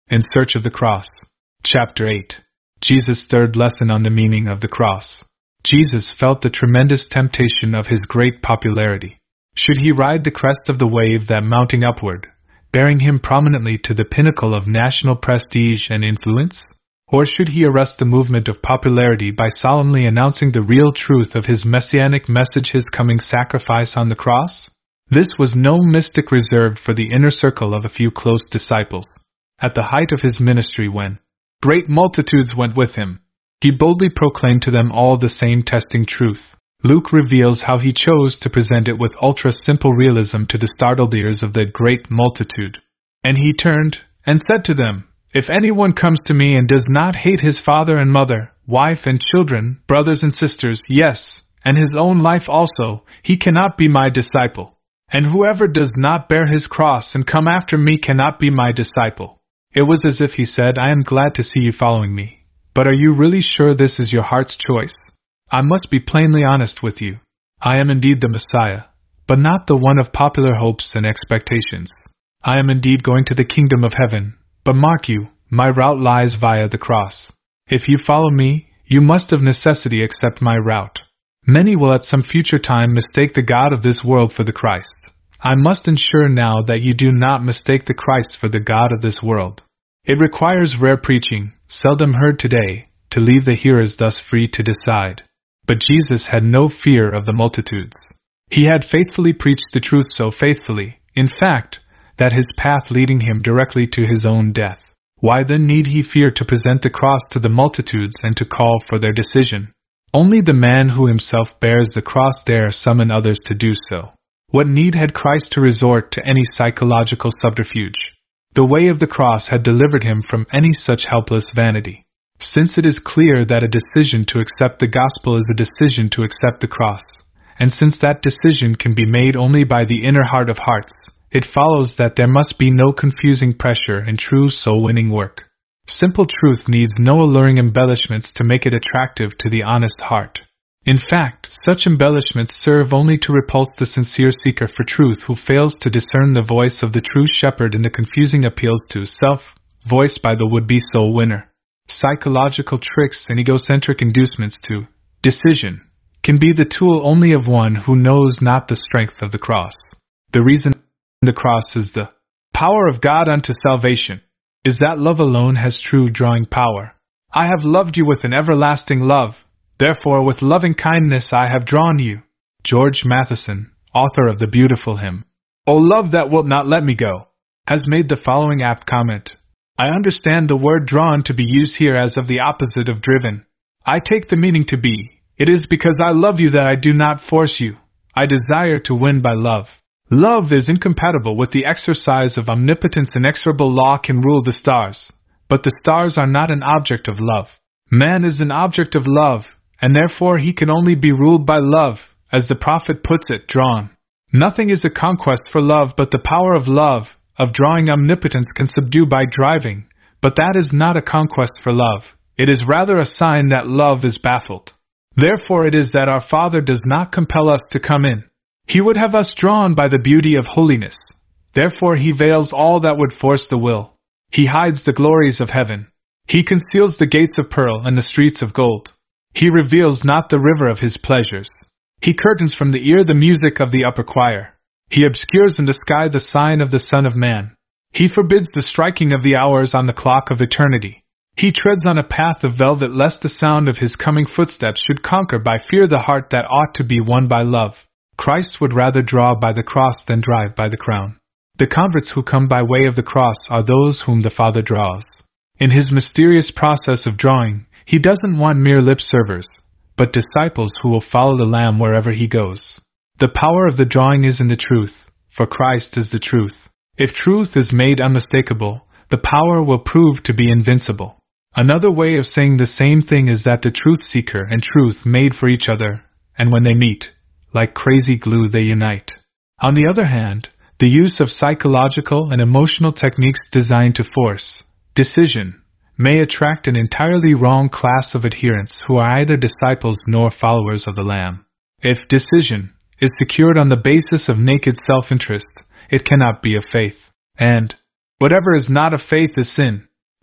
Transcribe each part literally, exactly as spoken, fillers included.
In Search of the Cross. Chapter eight. Jesus' third lesson on the meaning of the cross. Jesus felt the tremendous temptation of his great popularity. Should he ride the crest of the wave that mounting upward, bearing him prominently to the pinnacle of national prestige and influence? Or should he arrest the movement of popularity by solemnly announcing the real truth of his messianic message, his coming sacrifice on the cross? This was no mystic reserved for the inner circle of a few close disciples. At the height of his ministry, when great multitudes went with him, he boldly proclaimed to them all the same testing truth. Luke reveals how he chose to present it with ultra-simple realism to the startled ears of the great multitude. And he turned and said to them, "If anyone comes to me and does not hate his father and mother, wife and children, brothers and sisters, yes, and his own life also, he cannot be my disciple. And whoever does not bear his cross and come after me cannot be my disciple." It was as if he said, "I am glad to see you following me. But are you really sure this is your heart's choice? I must be plainly honest with you. I am indeed the Messiah, but not the one of popular hopes and expectations. I am indeed going to the kingdom of heaven, but mark you, my route lies via the cross. If you follow me, you must of necessity accept my route. Many will at some future time mistake the God of this world for the Christ. I must ensure now that you do not mistake the Christ for the God of this world. It requires rare preaching, seldom heard today, to leave the hearers thus free to decide. But Jesus had no fear of the multitudes. He had faithfully preached the truth so faithfully, in fact, that his path leading him directly to his own death. Why then need he fear to present the cross to the multitudes and to call for their decision? Only the man who himself bears the cross dare summon others to do so. What need had Christ to resort to any psychological subterfuge? The way of the cross had delivered him from any such helpless vanity. Since it is clear that a decision to accept the gospel is a decision to accept the cross, and since that decision can be made only by the inner heart of hearts, it follows that there must be no confusing pressure in true soul-winning work. Simple truth needs no alluring embellishments to make it attractive to the honest heart. In fact, such embellishments serve only to repulse the sincere seeker for truth who fails to discern the voice of the true shepherd in the confusing appeals to self, voiced by the would-be soul winner. Psychological tricks and egocentric inducements to decision can be the tool only of one who knows not the strength of the cross. The reason the cross is the power of God unto salvation is that love alone has true drawing power. I have loved you with an everlasting love. Therefore with loving kindness I have drawn you. George Matheson, author of the beautiful hymn, "O Love That Wilt Not Let Me Go," has made the following apt comment. I understand the word drawn to be used here as of the opposite of driven. I take the meaning to be, it is because I love you that I do not force you. I desire to win by love. Love is incompatible with the exercise of omnipotence. Inexorable law can rule the stars, but the stars are not an object of love. Man is an object of love, and therefore he can only be ruled by love, as the prophet puts it, drawn. Nothing is a conquest for love but the power of love, of drawing. Omnipotence can subdue by driving, but that is not a conquest for love. It is rather a sign that love is baffled. Therefore it is that our Father does not compel us to come in. He would have us drawn by the beauty of holiness. Therefore he veils all that would force the will. He hides the glories of heaven. He conceals the gates of pearl and the streets of gold. He reveals not the river of his pleasures. He curtains from the ear the music of the upper choir. He obscures in the sky the sign of the Son of Man. He forbids the striking of the hours on the clock of eternity. He treads on a path of velvet lest the sound of his coming footsteps should conquer by fear the heart that ought to be won by love. Christ would rather draw by the cross than drive by the crown. The converts who come by way of the cross are those whom the Father draws. In his mysterious process of drawing, he doesn't want mere lip servers, but disciples who will follow the Lamb wherever he goes. The power of the drawing is in the truth, for Christ is the truth. If truth is made unmistakable, the power will prove to be invincible. Another way of saying the same thing is that the truth seeker and truth made for each other, and when they meet, like crazy glue they unite. On the other hand, the use of psychological and emotional techniques designed to force decision may attract an entirely wrong class of adherents who are either disciples nor followers of the Lamb. If decision is secured on the basis of naked self-interest, it cannot be of faith. And whatever is not of faith is sin.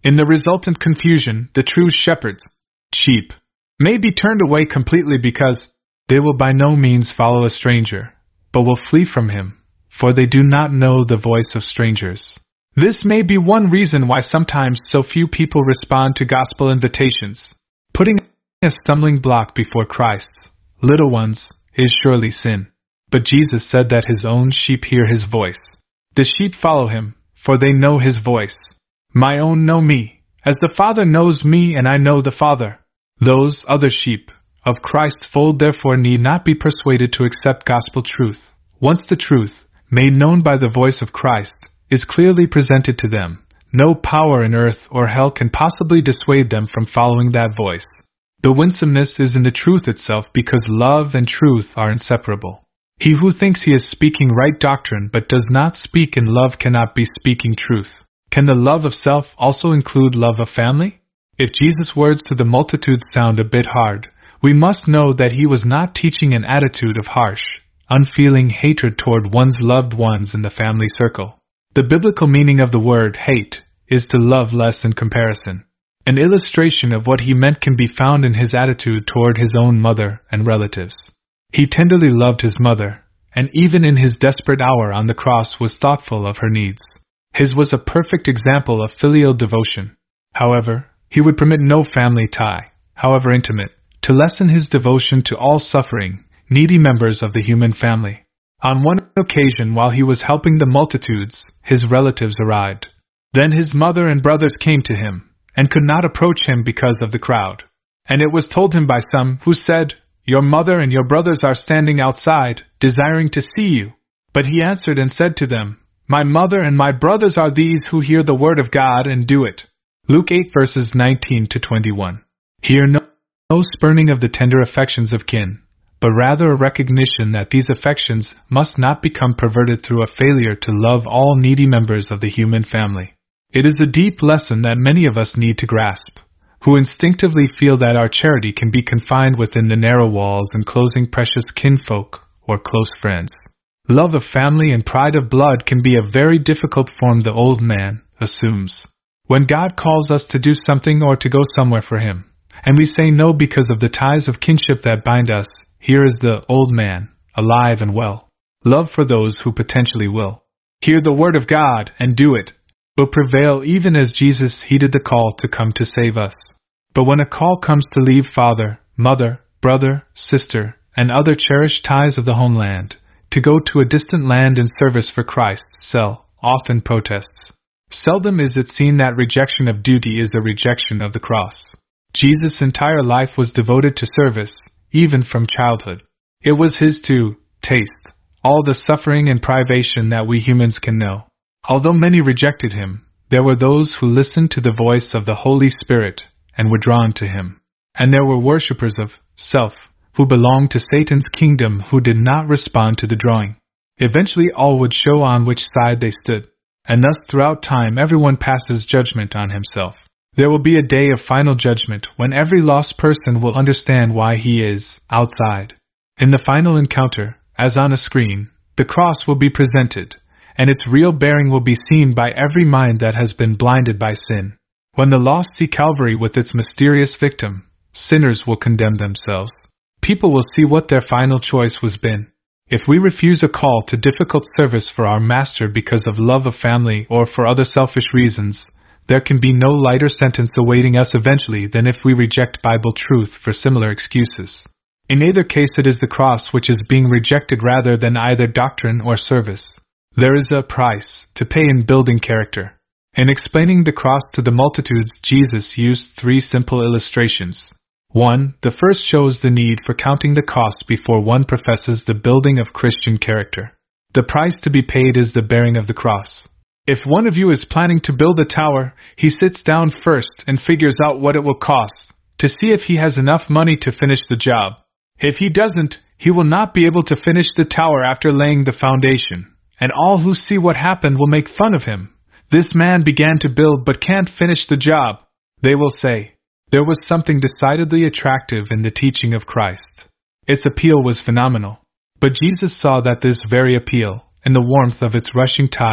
In the resultant confusion, the true shepherd's sheep may be turned away completely because they will by no means follow a stranger, but will flee from him, for they do not know the voice of strangers. This may be one reason why sometimes so few people respond to gospel invitations. Putting a stumbling block before Christ's little ones is surely sin. But Jesus said that his own sheep hear his voice. The sheep follow him, for they know his voice. My own know me, as the Father knows me and I know the Father. Those other sheep of Christ's fold therefore need not be persuaded to accept gospel truth. Once the truth, made known by the voice of Christ, is clearly presented to them, no power in earth or hell can possibly dissuade them from following that voice. The winsomeness is in the truth itself because love and truth are inseparable. He who thinks he is speaking right doctrine but does not speak in love cannot be speaking truth. Can the love of self also include love of family? If Jesus' words to the multitudes sound a bit hard, we must know that he was not teaching an attitude of harsh, unfeeling hatred toward one's loved ones in the family circle. The biblical meaning of the word hate is to love less in comparison. An illustration of what he meant can be found in his attitude toward his own mother and relatives. He tenderly loved his mother, and even in his desperate hour on the cross was thoughtful of her needs. His was a perfect example of filial devotion. However, he would permit no family tie, however intimate, to lessen his devotion to all suffering, needy members of the human family. On one occasion while he was helping the multitudes, his relatives arrived. Then his mother and brothers came to him, and could not approach him because of the crowd. And it was told him by some, who said, "Your mother and your brothers are standing outside, desiring to see you." But he answered and said to them, "My mother and my brothers are these who hear the word of God and do it." Luke eight verses nineteen to twenty-one. Here no, no spurning of the tender affections of kin, but rather a recognition that these affections must not become perverted through a failure to love all needy members of the human family. It is a deep lesson that many of us need to grasp, who instinctively feel that our charity can be confined within the narrow walls enclosing precious kinfolk or close friends. Love of family and pride of blood can be a very difficult form the old man assumes. When God calls us to do something or to go somewhere for him, and we say no because of the ties of kinship that bind us, here is the old man, alive and well. Love for those who potentially will hear the word of God and do it will prevail even as Jesus heeded the call to come to save us. But when a call comes to leave father, mother, brother, sister, and other cherished ties of the homeland, to go to a distant land in service for Christ, Sel often protests. Seldom is it seen that rejection of duty is a rejection of the cross. Jesus' entire life was devoted to service, even from childhood. It was his to taste all the suffering and privation that we humans can know. Although many rejected him, there were those who listened to the voice of the Holy Spirit and were drawn to him. And there were worshippers of self who belonged to Satan's kingdom who did not respond to the drawing. Eventually all would show on which side they stood, and thus throughout time everyone passes judgment on himself. There will be a day of final judgment when every lost person will understand why he is outside. In the final encounter, as on a screen, the cross will be presented, and its real bearing will be seen by every mind that has been blinded by sin. When the lost see Calvary with its mysterious victim, sinners will condemn themselves. People will see what their final choice was been. If we refuse a call to difficult service for our Master because of love of family or for other selfish reasons, there can be no lighter sentence awaiting us eventually than if we reject Bible truth for similar excuses. In either case it is the cross which is being rejected rather than either doctrine or service. There is a price to pay in building character. In explaining the cross to the multitudes, Jesus used three simple illustrations. one. The first shows the need for counting the costs before one professes the building of Christian character. The price to be paid is the bearing of the cross. If one of you is planning to build a tower, he sits down first and figures out what it will cost, to see if he has enough money to finish the job. If he doesn't, he will not be able to finish the tower after laying the foundation, and all who see what happened will make fun of him. This man began to build but can't finish the job, they will say. There was something decidedly attractive in the teaching of Christ. Its appeal was phenomenal. But Jesus saw that this very appeal, and the warmth of its rushing tide,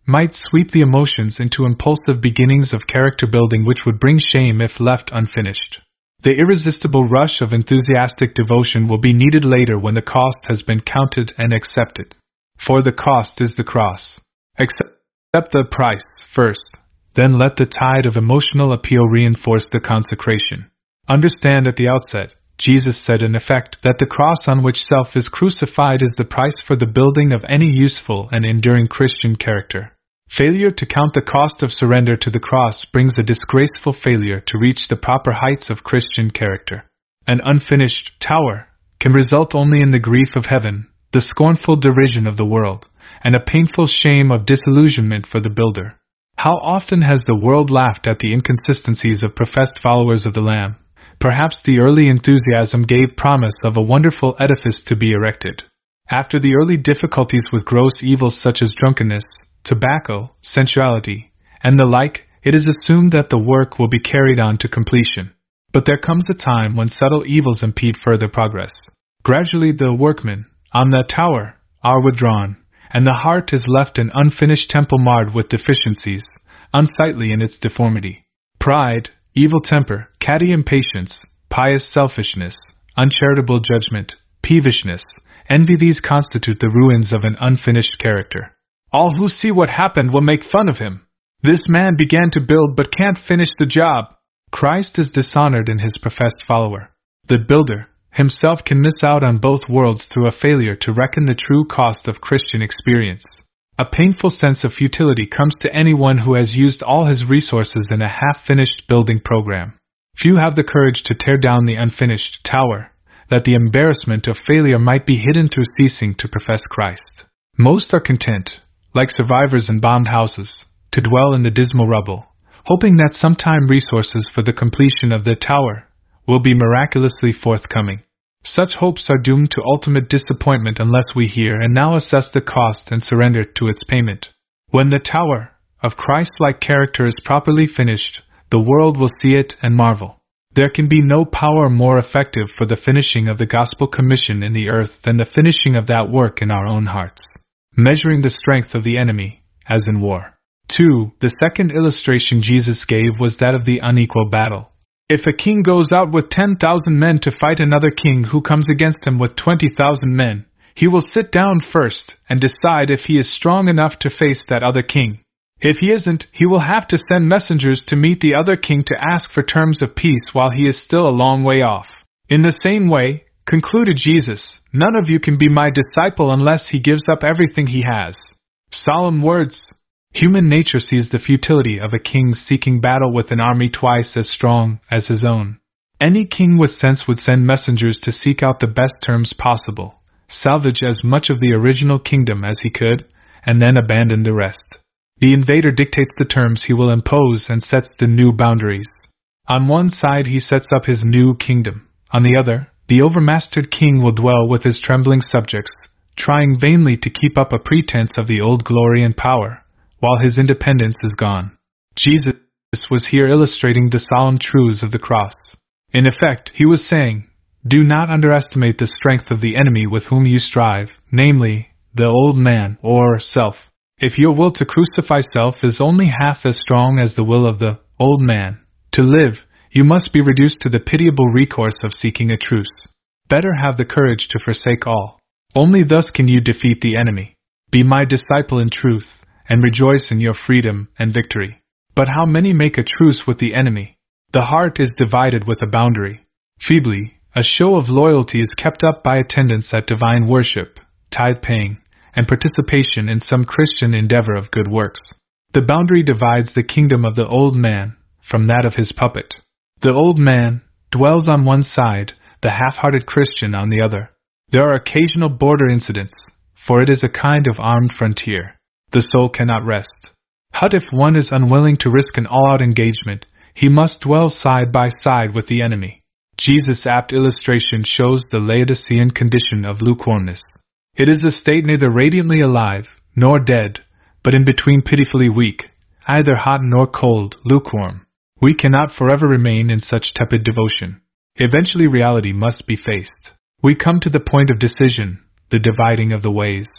might sweep the emotions into impulsive beginnings of character building which would bring shame if left unfinished. The irresistible rush of enthusiastic devotion will be needed later when the cost has been counted and accepted. For the cost is the cross. Accept the price first, then let the tide of emotional appeal reinforce the consecration. Understand at the outset, Jesus said in effect that the cross on which self is crucified is the price for the building of any useful and enduring Christian character. Failure to count the cost of surrender to the cross brings a disgraceful failure to reach the proper heights of Christian character. An unfinished tower can result only in the grief of heaven, the scornful derision of the world, and a painful shame of disillusionment for the builder. How often has the world laughed at the inconsistencies of professed followers of the Lamb? Perhaps the early enthusiasm gave promise of a wonderful edifice to be erected. After the early difficulties with gross evils such as drunkenness, tobacco, sensuality, and the like, it is assumed that the work will be carried on to completion. But there comes a time when subtle evils impede further progress. Gradually the workmen, on the tower, are withdrawn, and the heart is left an unfinished temple marred with deficiencies, unsightly in its deformity. Pride, evil temper, catty impatience, pious selfishness, uncharitable judgment, peevishness, envy, these constitute the ruins of an unfinished character. All who see what happened will make fun of him. This man began to build but can't finish the job. Christ is dishonored in his professed follower. The builder himself can miss out on both worlds through a failure to reckon the true cost of Christian experience. A painful sense of futility comes to anyone who has used all his resources in a half-finished building program. Few have the courage to tear down the unfinished tower, that the embarrassment of failure might be hidden through ceasing to profess Christ. Most are content, like survivors in bombed houses, to dwell in the dismal rubble, hoping that sometime resources for the completion of the tower will be miraculously forthcoming. Such hopes are doomed to ultimate disappointment unless we hear and now assess the cost and surrender to its payment. When the tower of Christ-like character is properly finished, the world will see it and marvel. There can be no power more effective for the finishing of the gospel commission in the earth than the finishing of that work in our own hearts. Measuring the strength of the enemy, as in war. two. The second illustration Jesus gave was that of the unequal battle. If a king goes out with ten thousand men to fight another king who comes against him with twenty thousand men, he will sit down first and decide if he is strong enough to face that other king. If he isn't, he will have to send messengers to meet the other king to ask for terms of peace while he is still a long way off. In the same way, concluded Jesus, none of you can be my disciple unless he gives up everything he has. Solemn words. Human nature sees the futility of a king seeking battle with an army twice as strong as his own. Any king with sense would send messengers to seek out the best terms possible, salvage as much of the original kingdom as he could, and then abandon the rest. The invader dictates the terms he will impose and sets the new boundaries. On one side he sets up his new kingdom. On the other, the overmastered king will dwell with his trembling subjects, trying vainly to keep up a pretense of the old glory and power, while his independence is gone. Jesus was here illustrating the solemn truths of the cross. In effect, he was saying, do not underestimate the strength of the enemy with whom you strive, namely, the old man, or self. If your will to crucify self is only half as strong as the will of the old man to live, you must be reduced to the pitiable recourse of seeking a truce. Better have the courage to forsake all. Only thus can you defeat the enemy. Be my disciple in truth, and rejoice in your freedom and victory. But how many make a truce with the enemy? The heart is divided with a boundary. Feebly, a show of loyalty is kept up by attendance at divine worship, tithe-paying, and participation in some Christian endeavor of good works. The boundary divides the kingdom of the old man from that of his puppet. The old man dwells on one side, the half-hearted Christian on the other. There are occasional border incidents, for it is a kind of armed frontier. The soul cannot rest. But if one is unwilling to risk an all-out engagement, he must dwell side by side with the enemy. Jesus' apt illustration shows the Laodicean condition of lukewarmness. It is a state neither radiantly alive, nor dead, but in between pitifully weak, either hot nor cold, lukewarm. We cannot forever remain in such tepid devotion. Eventually reality must be faced. We come to the point of decision, the dividing of the ways.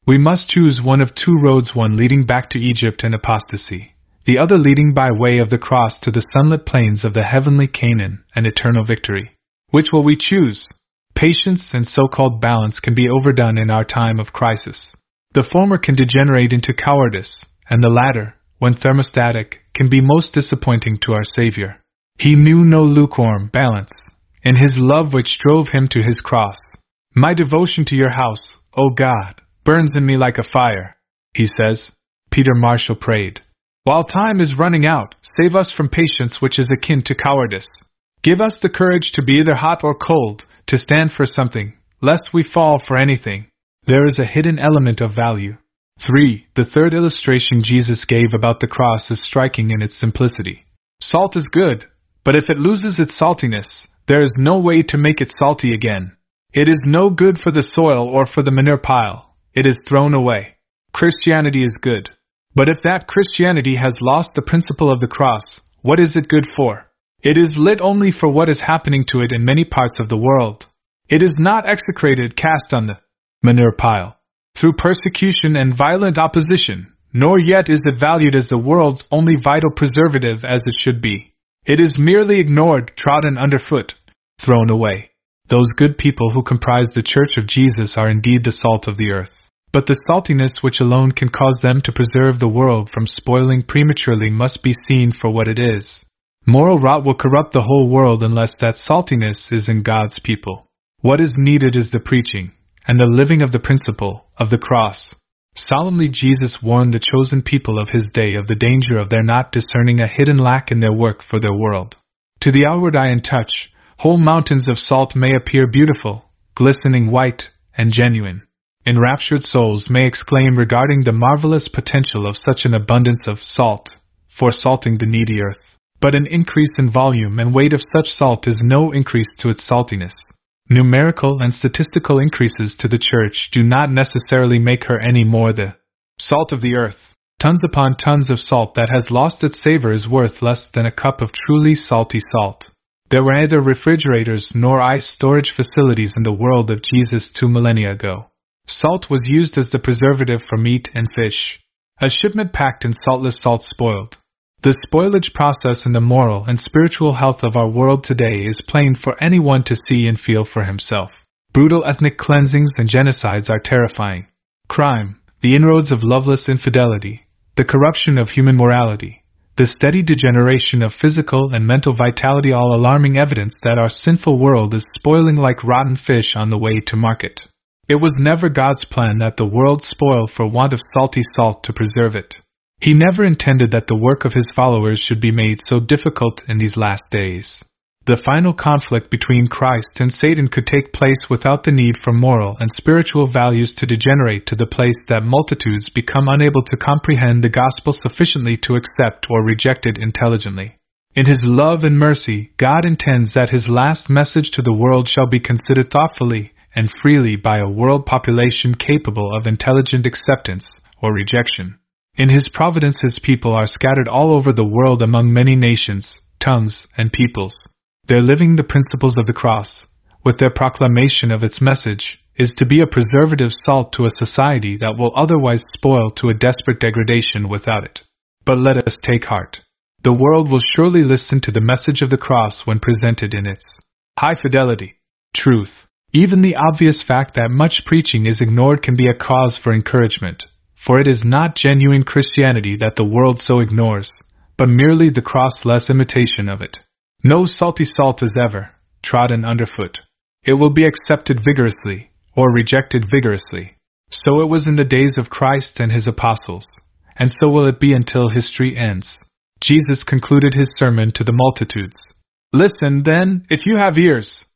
We must choose one of two roads, one leading back to Egypt and apostasy, the other leading by way of the cross to the sunlit plains of the heavenly Canaan and eternal victory. Which will we choose? Patience and so-called balance can be overdone in our time of crisis. The former can degenerate into cowardice, and the latter, when thermostatic, can be most disappointing to our Savior. He knew no lukewarm balance in his love which drove him to his cross. My devotion to your house, O God, burns in me like a fire, he says. Peter Marshall prayed. While time is running out, save us from patience which is akin to cowardice. Give us the courage to be either hot or cold, to stand for something, lest we fall for anything. There is a hidden element of value. three. The third illustration Jesus gave about the cross is striking in its simplicity. Salt is good, but if it loses its saltiness, there is no way to make it salty again. It is no good for the soil or for the manure pile. It is thrown away. Christianity is good. But if that Christianity has lost the principle of the cross, what is it good for? It is lit only for what is happening to it in many parts of the world. It is not execrated, cast on the manure pile through persecution and violent opposition, nor yet is it valued as the world's only vital preservative as it should be. It is merely ignored, trodden underfoot, thrown away. Those good people who comprise the Church of Jesus are indeed the salt of the earth. But the saltiness which alone can cause them to preserve the world from spoiling prematurely must be seen for what it is. Moral rot will corrupt the whole world unless that saltiness is in God's people. What is needed is the preaching and the living of the principle of the cross. Solemnly Jesus warned the chosen people of his day of the danger of their not discerning a hidden lack in their work for their world. To the outward eye and touch, whole mountains of salt may appear beautiful, glistening white, and genuine. Enraptured souls may exclaim regarding the marvelous potential of such an abundance of salt, for salting the needy earth. But an increase in volume and weight of such salt is no increase to its saltiness. Numerical and statistical increases to the Church do not necessarily make her any more the salt of the earth. Tons upon tons of salt that has lost its savor is worth less than a cup of truly salty salt. There were neither refrigerators nor ice storage facilities in the world of Jesus two millennia ago. Salt was used as the preservative for meat and fish. A shipment packed in saltless salt spoiled. The spoilage process in the moral and spiritual health of our world today is plain for anyone to see and feel for himself. Brutal ethnic cleansings and genocides are terrifying. Crime, the inroads of loveless infidelity, the corruption of human morality, the steady degeneration of physical and mental vitality, all alarming evidence that our sinful world is spoiling like rotten fish on the way to market. It was never God's plan that the world spoil for want of salty salt to preserve it. He never intended that the work of his followers should be made so difficult in these last days. The final conflict between Christ and Satan could take place without the need for moral and spiritual values to degenerate to the place that multitudes become unable to comprehend the gospel sufficiently to accept or reject it intelligently. In his love and mercy, God intends that his last message to the world shall be considered thoughtfully and freely by a world population capable of intelligent acceptance or rejection. In his providence his people are scattered all over the world among many nations, tongues, and peoples. Their living the principles of the cross, with their proclamation of its message, is to be a preservative salt to a society that will otherwise spoil to a desperate degradation without it. But let us take heart. The world will surely listen to the message of the cross when presented in its high fidelity, truth. Even the obvious fact that much preaching is ignored can be a cause for encouragement, for it is not genuine Christianity that the world so ignores, but merely the crossless imitation of it. No salty salt is ever trodden underfoot. It will be accepted vigorously, or rejected vigorously. So it was in the days of Christ and his apostles, and so will it be until history ends. Jesus concluded his sermon to the multitudes. Listen, then, if you have ears,